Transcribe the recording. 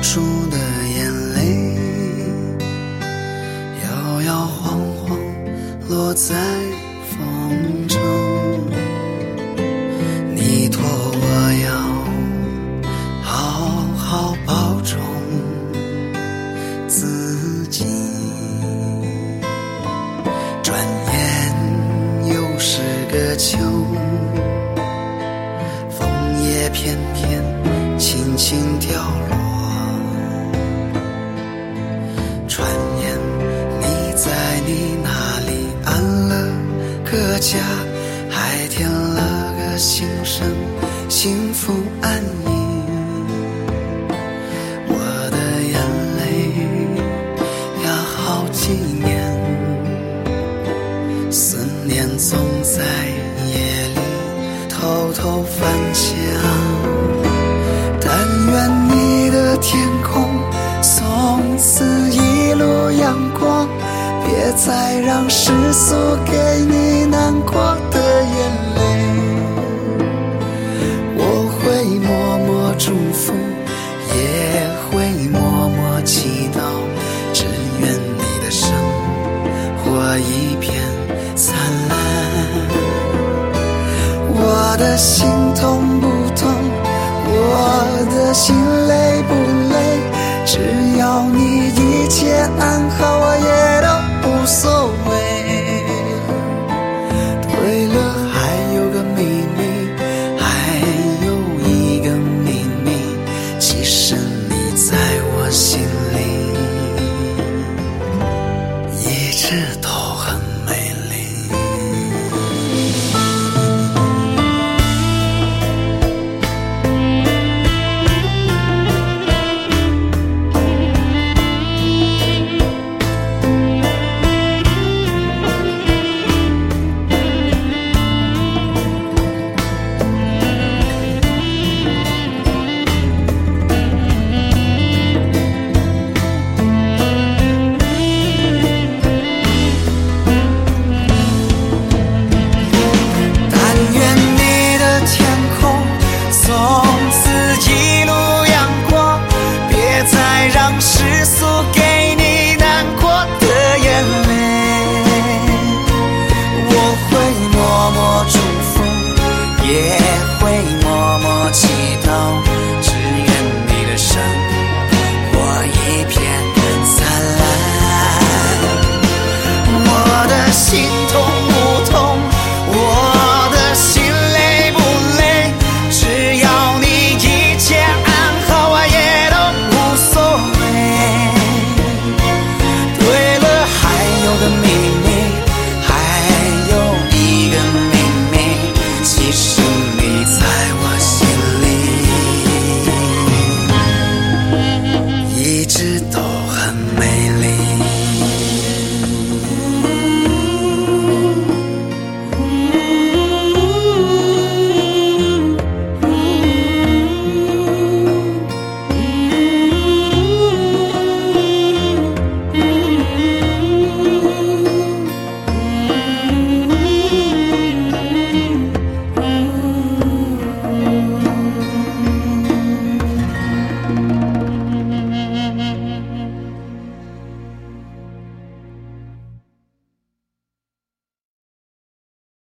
出的眼泪摇摇晃晃落在风中，你托我要好好保重自己。转眼又是个秋，枫叶片片轻轻掉落，转眼你在你那里安了个家，还添了个新生，幸福安逸。我的眼泪呀好几年，思念总在夜里偷偷翻墙。但愿你的天空从此一路阳光，别再让世俗给你难过的眼泪。我会默默祝福，也会默默祈祷，只愿你的生活一片灿烂。我的心痛不痛，我的心累不累，只要你一切安好，我也都无所谓。